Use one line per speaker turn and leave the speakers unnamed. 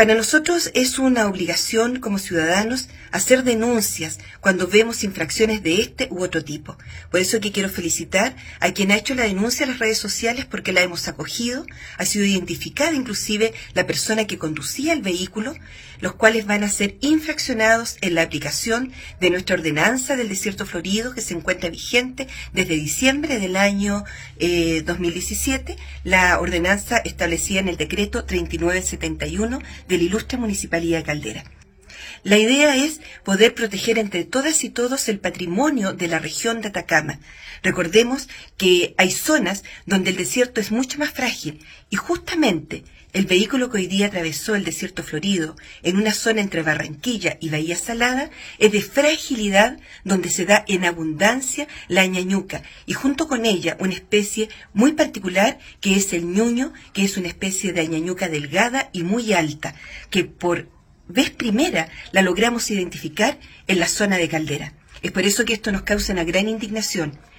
Para nosotros es una obligación como ciudadanos hacer denuncias cuando vemos infracciones de este u otro tipo. Por eso que quiero felicitar a quien ha hecho la denuncia en las redes sociales porque la hemos acogido, ha sido identificada inclusive la persona que conducía el vehículo, los cuales van a ser infraccionados en la aplicación de nuestra ordenanza del Desierto Florido que se encuentra vigente desde diciembre del año 2017, la ordenanza establecida en el decreto 3971 de la ilustre Municipalidad de Caldera. La idea es poder proteger entre todas y todos el patrimonio de la región de Atacama. Recordemos que hay zonas donde el desierto es mucho más frágil y justamente el vehículo que hoy día atravesó el Desierto Florido en una zona entre Barranquilla y Bahía Salada es de fragilidad donde se da en abundancia la ñañuca y junto con ella una especie muy particular que es el ñuño, que es una especie de ñañuca delgada y muy alta, que por vez primera la logramos identificar en la zona de Caldera. Es por eso que esto nos causa una gran indignación.